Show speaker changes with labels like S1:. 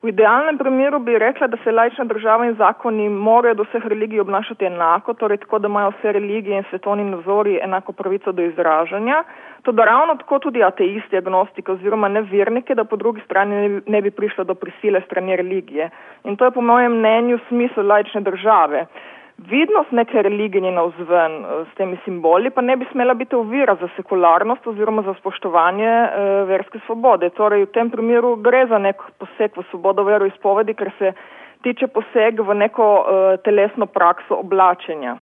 S1: V idealnem primeru bi rekla, da se laična država in zakoni morajo do vseh religij obnašati enako, torej tako, da imajo vse religije in svetovni nazori enako pravico do izražanja. Tudi ravno tako tudi ateisti, agnostiki oziroma neverniki, da po drugi strani ne bi prišlo do prisile strani religije. In to je po mojem mnenju smisel laične države. Vidnost neke religije navzven s temi simboli pa ne bi smela biti ovira za sekularnost oziroma za spoštovanje verske svobode. Torej v tem primeru gre za nek poseg v svobodo veroizpovedi, ker se tiče poseg v neko telesno prakso oblačenja.